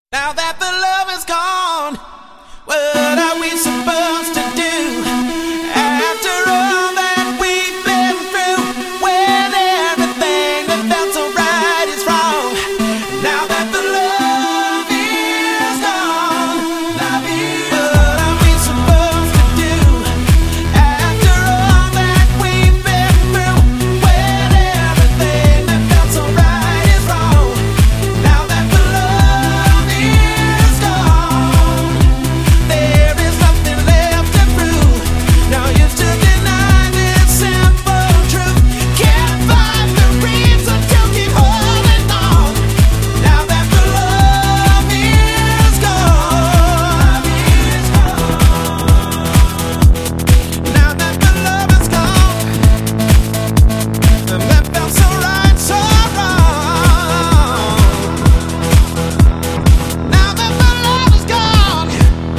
Now that the love is gone, what are we supposed to do? After all that we've been through, when everything that felt so right is wrong. Now that the love is gone, what are we supposed to do? After all that we've been through, when everything that felt so right is wrong. Now that the love is gone, there is nothing left to prove. Now used to deny this simple truth. Can't find the reason to keep holding on. Now that the love is gone, now that the love is gone, and that felt so right, so wrong. Now that the love is gone,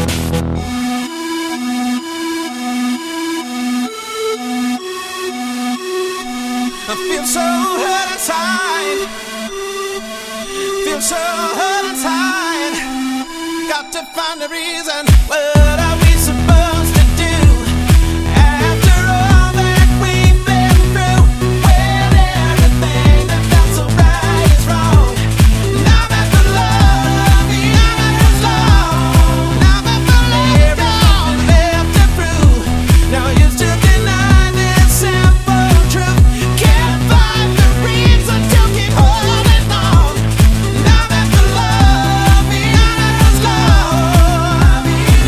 I feel so hurt inside. Feel so hurt inside. Got to find a reason. What are we supposed to do? After all that we've been through, when everything that felt so right is wrong. Now that the love is gone, now that the love is gone, left to prove. Now used to deny this simple truth. Can't find the reason to keep holding on. Now that the love is gone,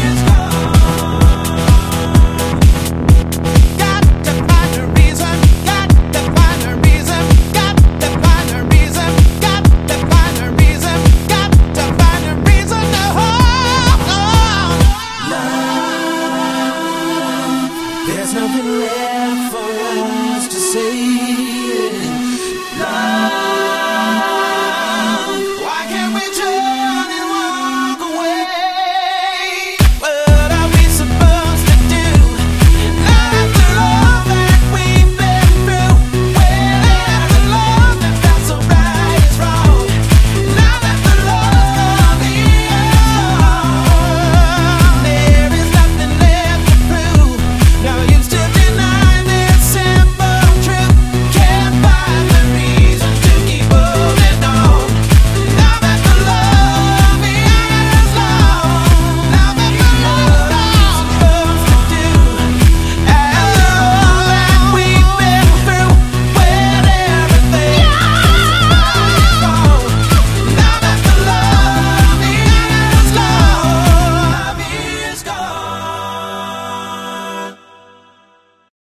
got to find a reason. Got to find a reason. Got to find a reason. Got to find a reason. Got to find a reason to hold on. Love, there's nothing left for us to say. Love, why can't we just